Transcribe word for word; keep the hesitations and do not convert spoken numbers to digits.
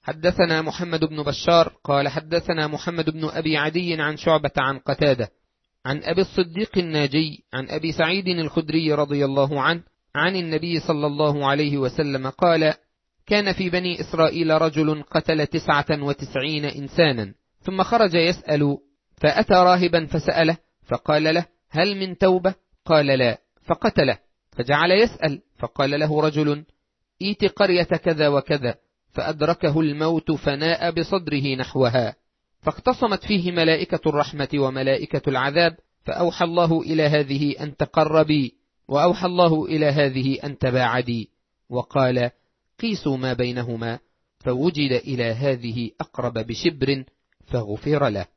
حدثنا محمد بن بشار قال حدثنا محمد بن أبي عدي عن شعبة عن قتادة عن أبي الصديق الناجي عن أبي سعيد الخدري رضي الله عنه عن النبي صلى الله عليه وسلم قال: كان في بني إسرائيل رجل قتل تسعة وتسعين إنسانا ثم خرج يسأل، فأتى راهبا فسأله فقال له: هل من توبة؟ قال: لا، فقتله. فجعل يسأل فقال له رجل: إيت قرية كذا وكذا، فأدركه الموت فناء بصدره نحوها، فاختصمت فيه ملائكة الرحمة وملائكة العذاب، فأوحى الله إلى هذه أن تقربي، وأوحى الله إلى هذه أن تباعدي، وقال: قيسوا ما بينهما، فوجد إلى هذه أقرب بشبر فغفر له.